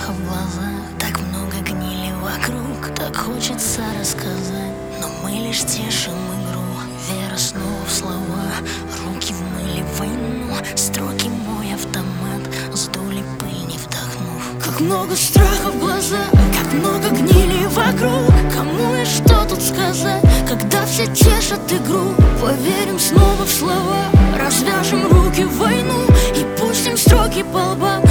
страха в глазах, так много гнили вокруг, так хочется рассказать, но мы лишь тешим игру. Вера снова в слова, руки вмыли войну, строки мой автомат, сдули пыль, не вдохнув. Как много страха в глазах, как много гнили вокруг. Кому и что тут сказать, когда все тешат игру? Поверим снова в слова, развяжем руки в войну и пустим строки по лбам.